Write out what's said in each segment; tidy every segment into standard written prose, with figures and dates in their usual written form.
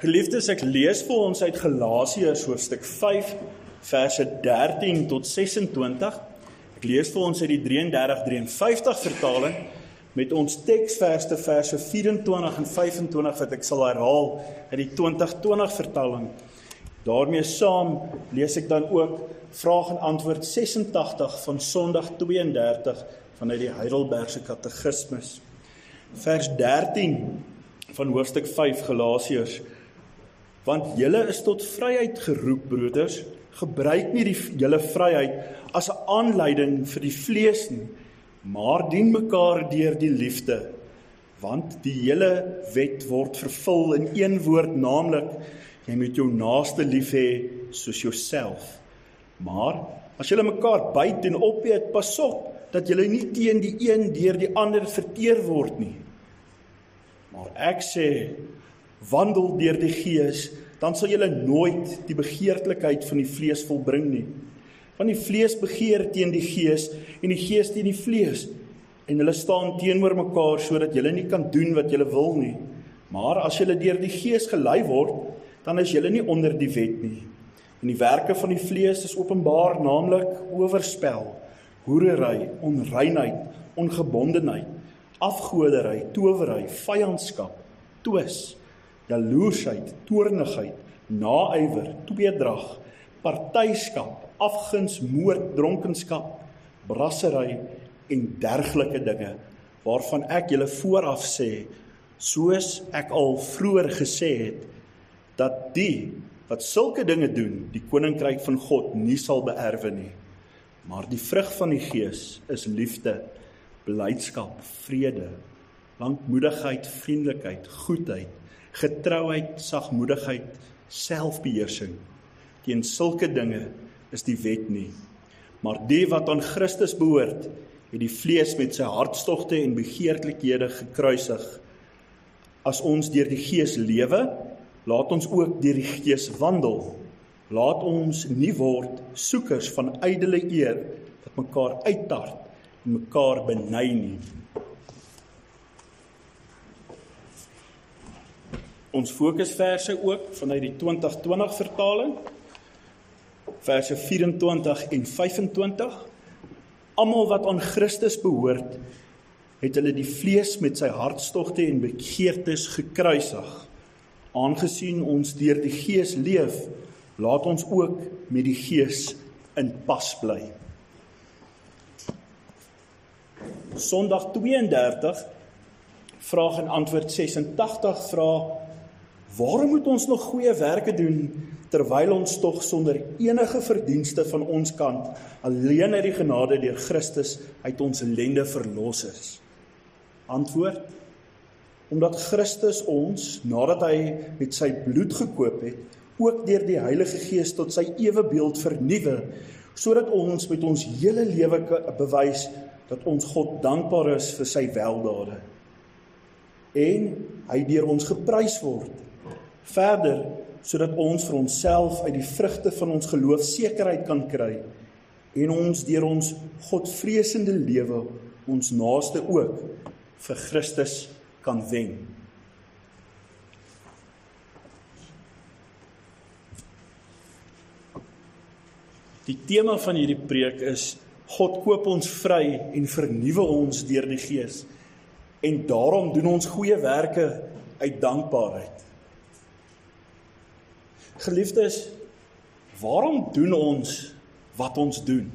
Geliefdes, ek lees vir ons uit Galasiërs hoofstuk 5, verse 13 tot 26. Ek lees vir ons uit die 33-53 vertaling, met ons teksverse verse 24 en 25 wat ek sal herhaal uit die 2020 vertaling. Daarmee saam lees ek dan ook vraag en antwoord 86 van Sondag 32 vanuit die Heidelbergse Katekismus. Vers 13 van hoofstuk 5 Galasiërs. Want julle is tot vryheid geroep, broeders. Gebruik nie julle vryheid as 'n aanleiding vir die vlees nie, maar dien mekaar deur die liefde. Want die hele wet word vervul in een woord, naamlik, jy moet jou naaste lief hê soos jouself. Maar as julle mekaar byt en opeet, pas op dat julle nie teen die een deur die ander verteer word nie. Maar ek sê, wandel deur die Gees, dan sal julle nooit die begeerlikheid van die vlees volbring nie. Want die vlees begeer teen die Gees en die Gees teen die vlees. En hulle staan teenoor mekaar sodat julle nie kan doen wat julle wil nie. Maar as julle deur die Gees gelei word, dan is julle nie onder die wet nie. En die werke van die vlees is openbaar, naamlik oorspel, hoerery, onreinheid, ongebondenheid, afgodery, towery, vyandskap, twis, jaloersheid, toornigheid, naaiwer, tweedrag, partyskap, afguns, moord, dronkenskap, brassery en dergelike dinge, waarvan ek julle vooraf sê, soos ek al vroeër gesê het, dat die wat sulke dinge doen, die koninkryk van God nie sal beerwe nie. Maar die vrug van die Gees is liefde, blydskap, vrede, lankmoedigheid, vriendelikheid, goedheid, getrouheid, sagmoedigheid, selfbeheersing. Teen sulke dinge is die wet nie. Maar die wat aan Christus behoort, het die vlees met sy hartstogte en begeerlikhede gekruisig. As ons deur die Gees lewe, laat ons ook deur die Gees wandel. Laat ons nie word soekers van ydelle eer, wat mekaar uittart en mekaar beny nie. Ons fokusverse ook vanuit die 2020 vertaling, verse 24 en 25. Almal wat aan Christus behoort, het hulle die vlees met sy hartstogte en begeertes gekruisig. Aangesien ons deur die Gees leef, laat ons ook met die Gees in pas bly. Sondag 32, vraag en antwoord 86 vra, waarom moet ons nog goeie werke doen, terwyl ons tog sonder enige verdienste van ons kant, alleen uit die genade deur Christus uit ons ellende verlos is? Antwoord, omdat Christus ons, nadat hy met sy bloed gekoop het, ook deur die Heilige Gees tot sy ewebeeld vernuwe, sodat ons met ons hele lewe bewys dat ons God dankbaar is vir sy weldade. En hy deur ons geprys word. Verder, sodat ons vir onsself uit die vrugte van ons geloof sekerheid kan kry en ons deur ons Godvreesende lewe ons naaste ook vir Christus kan wen. Die tema van hierdie preek is, God koop ons vry en vernuwe ons deur die Gees. En daarom doen ons goeie werke uit dankbaarheid. Geliefdes, waarom doen ons wat ons doen?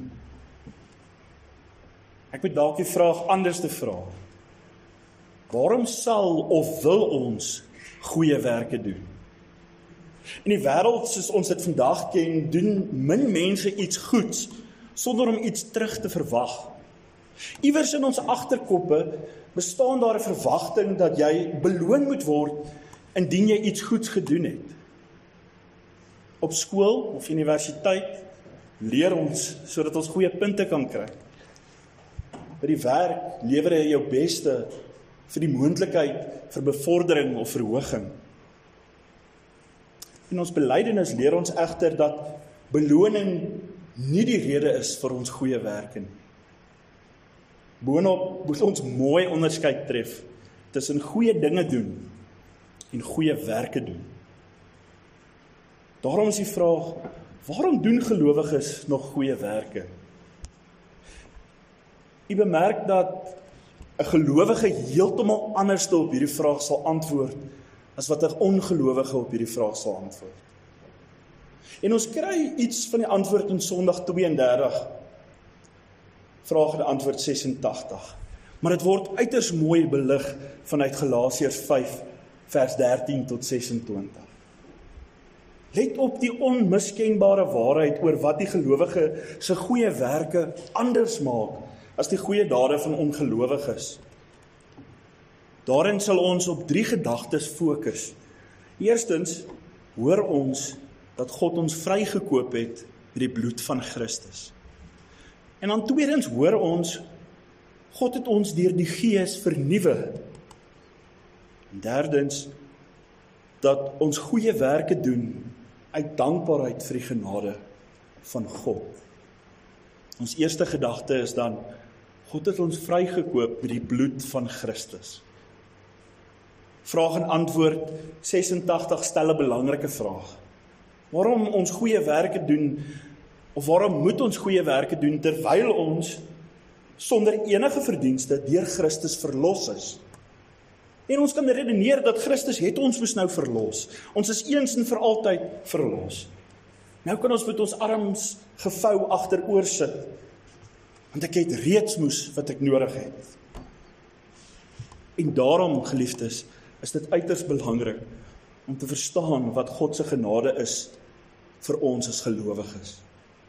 Ek moet dalk die vraag anders te vra. Waarom sal of wil ons goeie werke doen? In die wêreld soos ons dit vandag ken, doen min mense iets goeds sonder om iets terug te verwag. Iewers in ons agterkoppe bestaan daar 'n verwagting dat jy beloon moet word indien jy iets goeds gedoen het. Op skool of universiteit leer ons sodat ons goeie punte kan kry. By die werk lewer jy jou beste vir die moontlikheid vir bevordering of verhoging. In ons belydenis leer ons egter dat beloning nie die rede is vir ons goeie werke nie. Boonop moet ons mooi onderskeid tref tussen goeie dinge doen en goeie werke doen. Daarom is die vraag, waarom doen gelowiges nog goeie werke? U bemerk dat 'n gelowige heeltemal anders op hierdie vraag sal antwoord, as wat 'n ongelowige op hierdie vraag sal antwoord. En ons kry iets van die antwoord in Sondag 32, vraag en antwoord 86. Maar dit word uiters mooi belig vanuit Galasiërs 5, vers 13 tot 26. Let op die onmiskenbare waarheid oor wat die gelowige se goeie werke anders maak as die goeie dade van ongelowiges. Daarin sal ons op 3 gedagtes fokus. Eerstens, hoor ons dat God ons vrygekoop het met die bloed van Christus. En dan tweedens hoor ons, God het ons deur die Gees vernuwe. En derdens, dat ons goeie werke doen uit dankbaarheid vir die genade van God. Ons eerste gedagte is dan, God het ons vrygekoop met die bloed van Christus. Vraag en antwoord 86 stel 'n belangrike vraag. Waarom ons goeie werke doen, of waarom moet ons goeie werke doen, terwyl ons sonder enige verdienste deur Christus verlos is? En ons kan redeneer dat Christus het ons mos nou verlos. Ons is eens en vir altyd verlos. Nou kan ons met ons arms gevou agteroor sit, want ek het reeds moes wat ek nodig het. En daarom, geliefdes, is dit uiters belangrik om te verstaan wat God se genade is vir ons as gelowiges.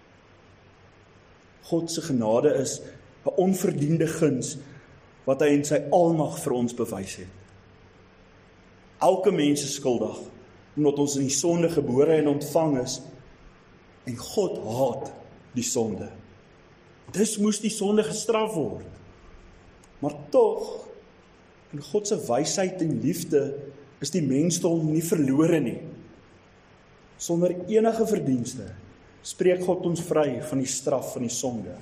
God se genade is 'n onverdiende guns wat hy in sy almag vir ons bewys het. Elke mens is skuldig, omdat ons in die sonde gebore en ontvang is, en God haat die sonde. Dus moes die sonde gestraf word. Maar tog, in God se wysheid en liefde, is die mensdom nie verlore nie. Sonder enige verdienste spreek God ons vry van die straf van die sonde.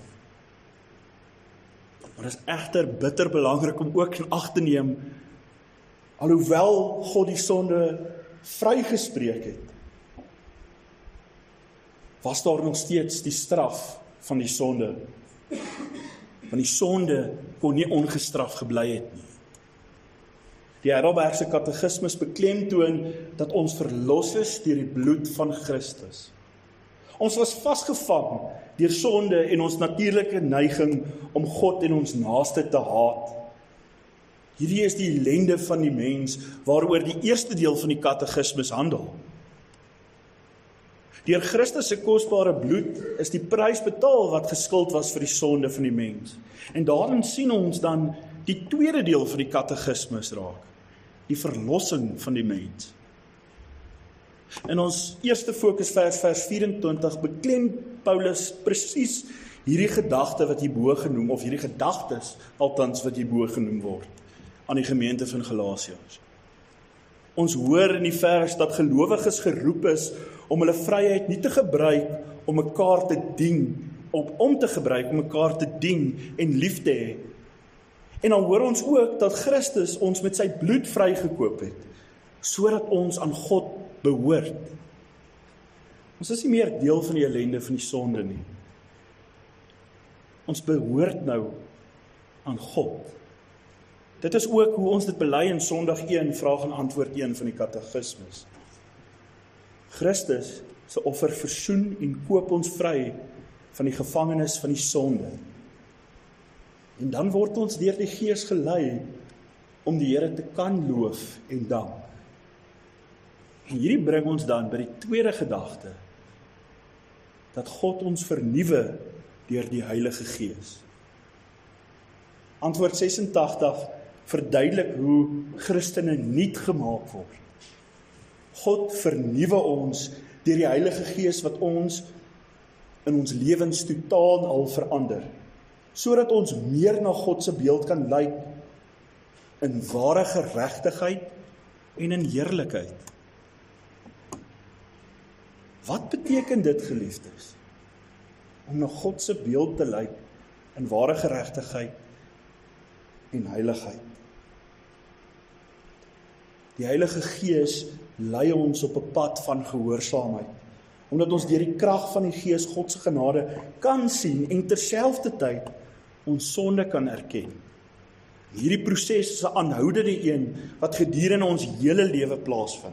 Maar dit is egter bitter belangrik om ook in ag te neem, alhoewel God die sonde vrygespreek het, was daar nog steeds die straf van die sonde. Want die sonde kon nie ongestraf gebly het nie. Die Heidelbergse Katekismus beklemtoon dat ons verlos is deur die bloed van Christus. Ons was vasgevang deur sonde en ons natuurlike neiging om God en ons naaste te haat. Hierdie is die ellende van die mens waaroor die eerste deel van die Katekismus handel. Deur Christus se kosbare bloed is die prys betaal wat geskuld was vir die sonde van die mens. En daarin sien ons dan die tweede deel van die Katekismus raak, die verlossing van die mens. In ons eerste fokusvers, vers 24, beklem Paulus presies hierdie gedagte wat hierbo genoem, of hierdie gedagtes althans wat hierbo genoem word, aan die gemeente van Galasiërs. Ons hoor in die vers dat gelowiges geroep is om hulle vryheid nie te gebruik om mekaar te dien, om te gebruik om mekaar te dien en lief te hê. En dan hoor ons ook dat Christus ons met sy bloed vrygekoop het, sodat ons aan God behoort. Ons is nie meer deel van die ellende van die sonde nie. Ons behoort nou aan God. Dit is ook hoe ons dit bely in Sondag 1, vraag en antwoord 1 van die Katekismus. Christus se offer versoen en koop ons vry van die gevangenis van die sonde. En dan word ons deur die Gees gelei om die Here te kan loof en dank. En hierdie bring ons dan by die tweede gedagte, dat God ons vernuwe deur die Heilige Gees. Antwoord 86 verduidelik hoe Christene nuut gemaak word. God vernuwe ons deur die Heilige Gees wat ons in ons lewens totaal al verander, sodat ons meer na God se beeld kan lyk in ware geregtigheid en in heerlikheid. Wat beteken dit, geliefdes, om na God se beeld te lyk in ware geregtigheid en heiligheid? Die Heilige Gees lei ons op 'n pad van gehoorsaamheid, omdat ons deur die krag van die Gees God se genade kan sien en terselfdertyd ons sonde kan erken. Hierdie proses is 'n aanhoudende een wat gedurende ons hele lewe plaasvind.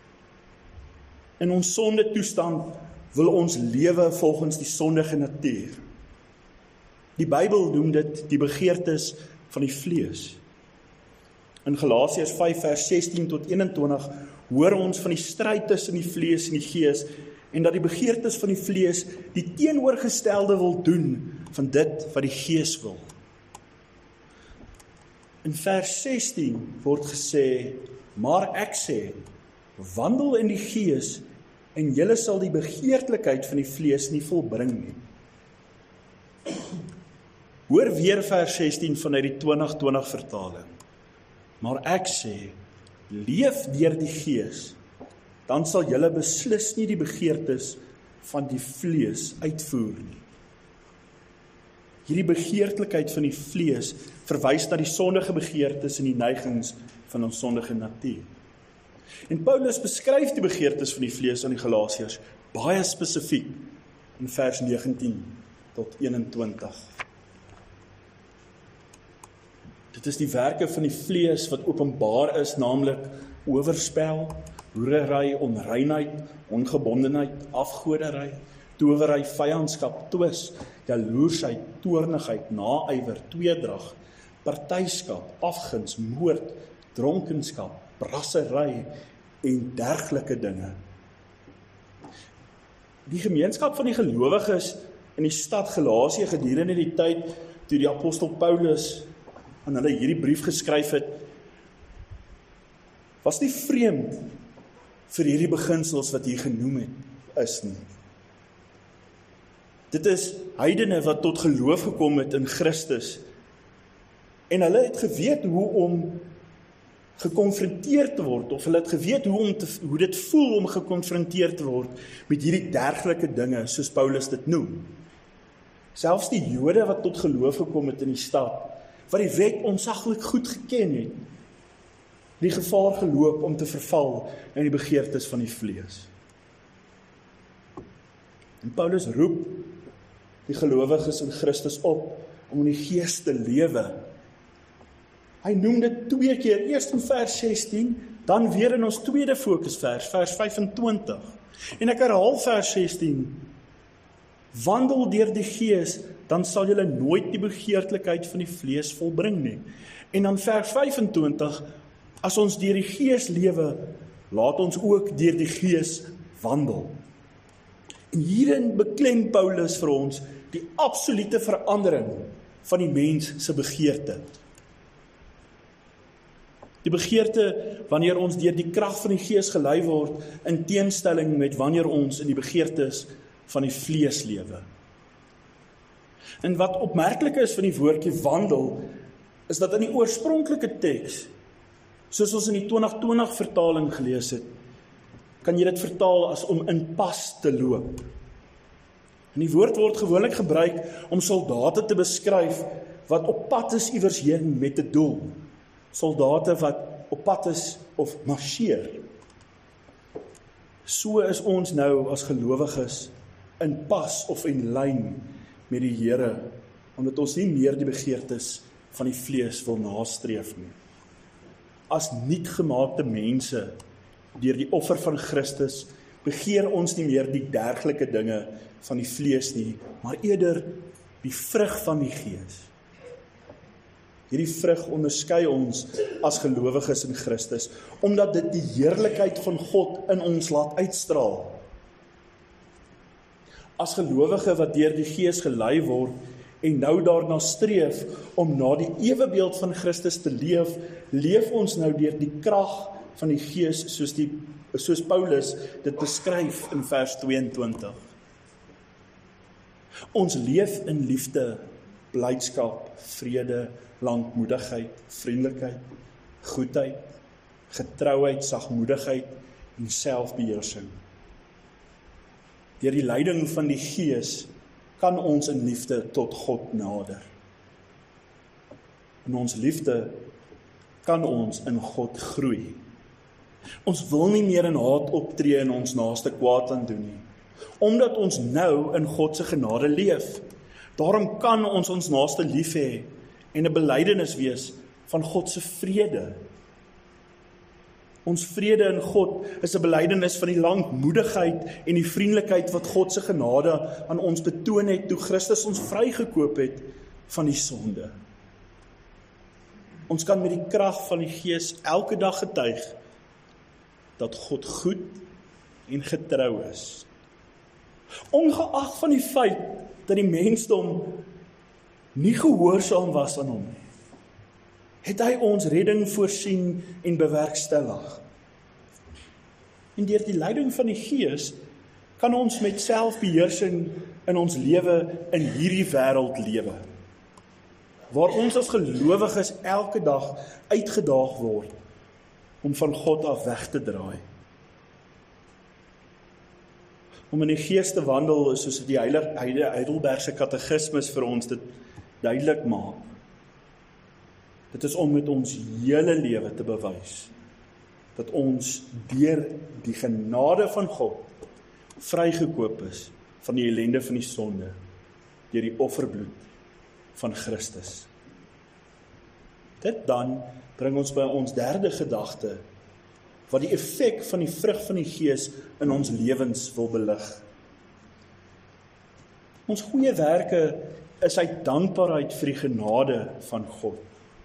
In ons sonde toestand wil ons lewe volgens die sondige natuur. Die Bybel noem dit die begeertes van die vlees. In Galasiërs 5 vers 16 tot 21 hoor ons van die stryd tussen die vlees en die gees en dat die begeertes van die vlees die teenoorgestelde wil doen van dit wat die gees wil. In vers 16 word gesê, maar ek sê, wandel in die gees en julle sal die begeerlikheid van die vlees nie volbring nie. Hoor weer vers 16 vanuit die 2020 vertaling. Maar ek sê, leef deur die gees, dan sal julle beslis nie die begeertes van die vlees uitvoer nie. Hierdie begeerlikheid van die vlees verwys na die sondige begeertes en die neigings van ons sondige natuur. En Paulus beskryf die begeertes van die vlees aan die Galasiërs baie spesifiek in vers 19 tot 21. Dit is die werke van die vlees wat openbaar is, naamlik oorspel, hoerery, onreinheid, ongebondenheid, afgoderry, towery, vyandskap, twis, jaloersheid, toornigheid, naaiwer, tweedrag, partyskap, afguns, moord, dronkenskap, brassery en dergelike dinge. Die gemeenskap van die gelowiges in die stad Galasië gedurende die tyd toe die apostel Paulus aan hulle hierdie brief geskryf het, was nie vreemd vir hierdie beginsels wat hier genoem het is nie. Dit is heidene wat tot geloof gekom het in Christus en hulle het geweet hoe om gekonfronteer te word, of hulle het geweet hoe dit voel om gekonfronteer te word met hierdie dergelike dinge, soos Paulus dit noem. Selfs die Jode wat tot geloof gekom het in die stad, wat die wet onsaglik goed geken het, die gevaar geloop om te verval in die begeertes van die vlees. En Paulus roep die gelowiges in Christus op om in die gees te lewe. Hy noem dit 2 keer, eers in vers 16, dan weer in ons tweede fokusvers, vers 25. En ek herhaal vers 16, wandel deur die gees, dan sal julle nooit die begeerlikheid van die vlees volbring nie. En dan vers 25, as ons deur die gees lewe, laat ons ook deur die gees wandel. En hierin beklem Paulus vir ons die absolute verandering van die mens se begeerte. Die begeerte wanneer ons deur die krag van die gees gelei word, in teenstelling met wanneer ons in die begeertes van die vlees lewe. En wat opmerklik is van die woordjie wandel, is dat in die oorspronklike teks, soos ons in die 2020 vertaling gelees het, kan jy dit vertaal as om in pas te loop. En die woord word gewoonlik gebruik om soldate te beskryf wat op pad is iewers heen met 'n doel. Soldate wat op pad is of marcheer. So is ons nou as gelowiges in pas of in lyn met die Here, omdat ons nie meer die begeertes van die vlees wil nastreef nie. As nuutgemaakte mense deur die offer van Christus begeer ons nie meer die dergelike dinge van die vlees nie, maar eerder die vrug van die Gees. Hierdie vrug onderskei ons as gelowiges in Christus, omdat dit die heerlikheid van God in ons laat uitstraal. As gelowige wat deur die Gees gelei word en nou daarna streef om na die ewebeeld van Christus te leef, leef ons nou deur die krag van die Gees soos Paulus dit beskryf in vers 22. Ons leef in liefde, blydskap, vrede, lankmoedigheid, vriendelikheid, goedheid, getrouheid, sagmoedigheid en selfbeheersing. Deur die leiding van die Gees kan ons in liefde tot God nader. In ons liefde kan ons in God groei. Ons wil nie meer in haat optree en ons naaste kwaad aan doen nie, omdat ons nou in God se genade leef. Daarom kan ons ons naaste lief hê en 'n belydenis wees van God se vrede. Ons vrede in God is 'n belydenis van die lankmoedigheid en die vriendelikheid wat God se genade aan ons betoon het toe Christus ons vrygekoop het van die sonde. Ons kan met die krag van die Gees elke dag getuig dat God goed en getrou is. Ongeag van die feit dat die mensdom nie gehoorsaam was aan hom nie, het hy ons redding voorsien en bewerkstellig. En deur die leiding van die Gees kan ons met selfbeheersing in ons lewe in hierdie wêreld lewe, waar ons as gelowiges elke dag uitgedaag word om van God af weg te draai. Om in die Gees te wandel is soos die Heidelbergse katekismes vir ons dit duidelik maak. Dit is om met ons hele lewe te bewys dat ons deur die genade van God vrygekoop is van die ellende van die sonde deur die offerbloed van Christus. Dit dan bring ons by ons derde gedagte, wat die effek van die vrug van die Gees in ons lewens wil belig. Ons goeie werke is uit dankbaarheid vir die genade van God.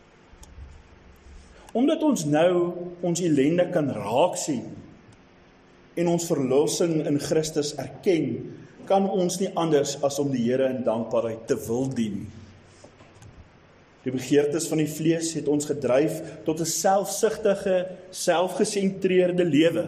Omdat ons nou ons ellende kan raak sien en ons verlossing in Christus erken, kan ons nie anders as om die Here in dankbaarheid te wil dien. Die begeertes van die vlees het ons gedryf tot 'n selfsugtige, selfgesentreerde lewe.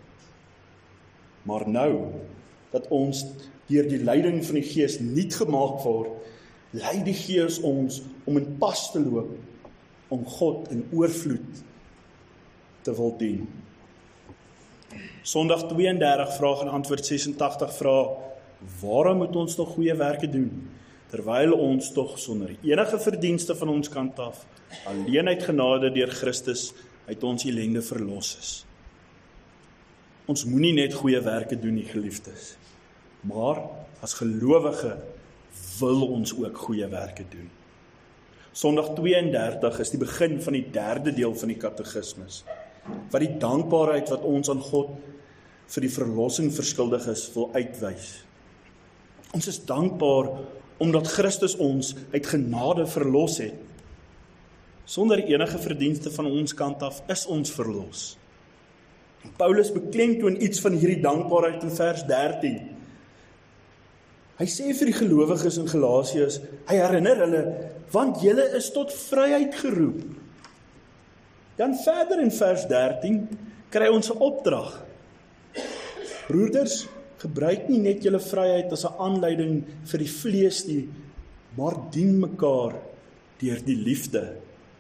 Maar nou, dat ons deur die leiding van die Gees nuut gemaak word, lei die Gees ons om in pas te loop, om God in oorvloed te wil dien. Sondag 32, vraag en antwoord 86 vra, waarom moet ons nog goeie werke doen? Terwyl ons tog sonder enige verdienste van ons kant af, alleen uit genade deur Christus uit ons ellende verlos is. Ons moenie net goeie werke doen nie, geliefdes, maar as gelowige wil ons ook goeie werke doen. Sondag 32 is die begin van die derde deel van die katekismes, wat die dankbaarheid wat ons aan God vir die verlossing verskuldig is, wil uitwys. Ons is dankbaar omdat Christus ons uit genade verlos het. Sonder enige verdienste van ons kant af is ons verlos. Paulus beklemtoon iets van hierdie dankbaarheid in vers 13. Hy sê vir die gelowiges in Galasiërs, hy herinner hulle, want julle is tot vryheid geroep. Dan verder in vers 13 kry ons 'n opdrag. Broeders, gebruik nie net julle vryheid as 'n aanleiding vir die vlees nie, maar dien mekaar deur die liefde.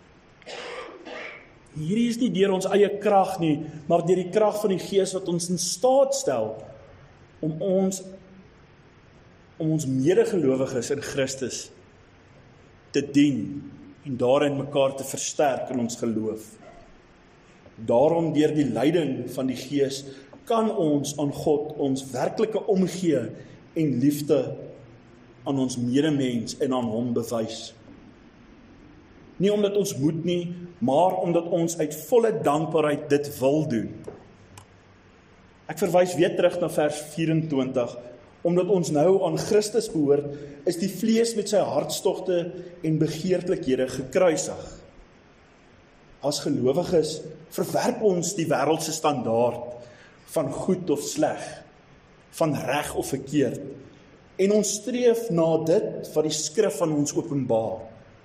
Hierdie is nie deur ons eie krag nie, maar deur die krag van die Gees wat ons in staat stel om ons medegelowiges in Christus te dien en daarin mekaar te versterk in ons geloof. Daarom deur die leiding van die Gees kan ons aan God ons werklike omgee en liefde aan ons medemens en aan hom bewys. Nie omdat ons moet nie, maar omdat ons uit volle dankbaarheid dit wil doen. Ek verwys weer terug na vers 24, omdat ons nou aan Christus behoort, is die vlees met sy hartstogte en begeerlikhede gekruisig. As gelowiges verwerp ons die wêreldse standaard van goed of sleg, van reg of verkeerd, en ons streef na dit wat die skrif van ons openbaar.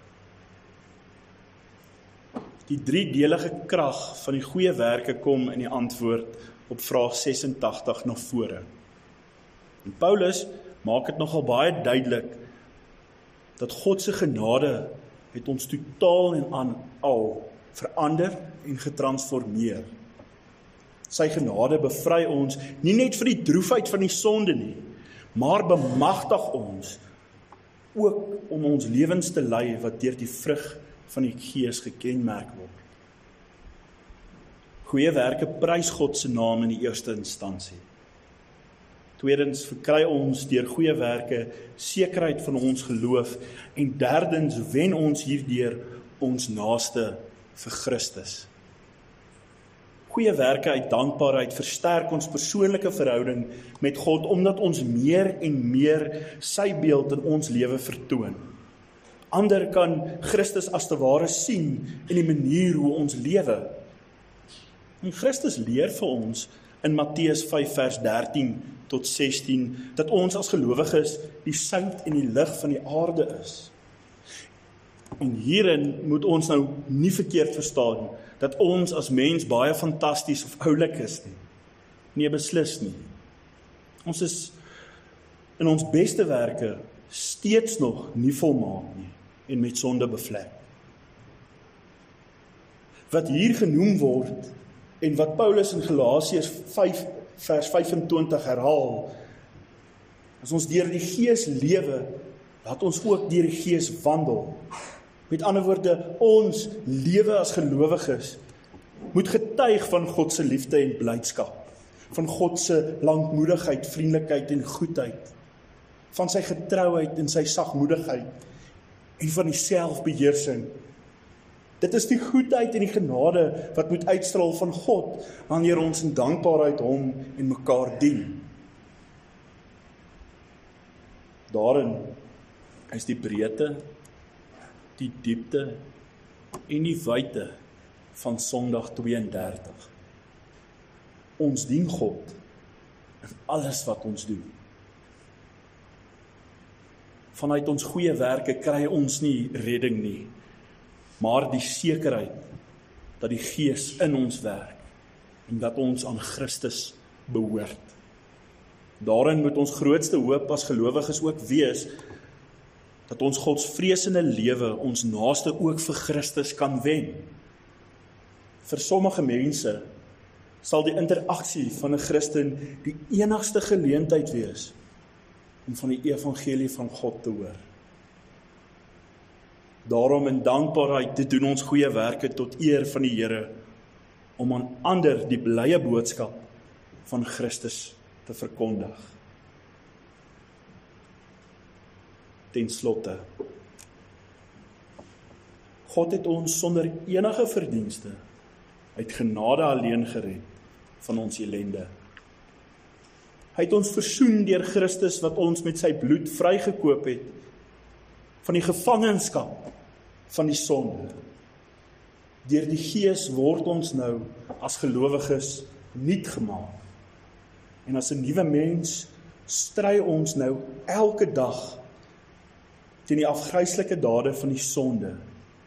Die driedelige krag van die goeie werke kom in die antwoord op vraag 86 na vore. En Paulus maak dit nogal baie duidelik dat God se genade het ons totaal en aan al verander en getransformeer. Sy genade bevry ons nie net vir die droefheid van die sonde nie, maar bemagtig ons ook om ons lewens te lei wat deur die vrug van die Gees gekenmerk word. Goeie werke prys God se naam in die eerste instansie. Tweedens verkry ons deur goeie werke sekerheid van ons geloof en derdens wen ons hierdeur ons naaste vir Christus. Goeie werke uit dankbaarheid versterk ons persoonlike verhouding met God omdat ons meer en meer sy beeld in ons lewe vertoon. Ander kan Christus as te ware sien in die manier hoe ons lewe. En Christus leer vir ons in Matteus 5 vers 13 tot 16 dat ons as gelowiges die sout en die lig van die aarde is. En hierin moet ons nou nie verkeerd verstaan dat ons as mens baie fantasties of oulik is nie. Nee, beslis nie. Ons is in ons beste werke steeds nog nie volmaak nie en met sonde bevlek. Wat hier genoem word en wat Paulus in Galasiërs 5 vers 25 herhaal, as ons deur die Gees lewe, laat ons ook deur die Gees wandel. Met ander woorde, ons lewe as gelowiges moet getuig van God se liefde en blydskap, van God se lankmoedigheid, vriendelikheid en goedheid, van sy getrouheid en sy sagmoedigheid en van die selfbeheersing. Dit is die goedheid en die genade wat moet uitstraal van God wanneer ons in dankbaarheid hom en mekaar dien. Daarin is die breedte, die diepte en die wyte van Sondag 32. Ons dien God in alles wat ons doen. Vanuit ons goeie werke kry ons nie redding nie, maar die sekerheid dat die Gees in ons werk en dat ons aan Christus behoort. Daarin moet ons grootste hoop as gelowiges ook wees dat ons godsvreesende lewe ons naaste ook vir Christus kan wen. Vir sommige mense sal die interaksie van 'n Christen die enigste geleentheid wees om van die evangelie van God te hoor. Daarom in dankbaarheid te doen ons goeie werke tot eer van die Here, om aan ander die blye boodskap van Christus te verkondig. Ten slotte, God het ons sonder enige verdienste uit genade alleen gered van ons ellende. Hy het ons versoen deur Christus wat ons met sy bloed vrygekoop het van die gevangenskap van die sonde. Deur die Gees word ons nou as gelowiges nuut gemaak. En as 'n nuwe mens stry ons nou elke dag teen die afgryslike dade van die sonde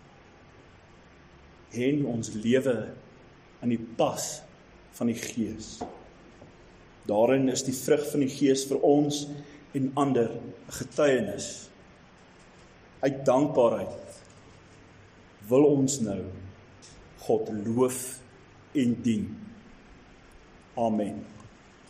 en ons lewe in die pas van die Gees. Daarin is die vrug van die Gees vir ons en ander 'n getuienis. Uit dankbaarheid wil ons nou God loof en dien. Amen.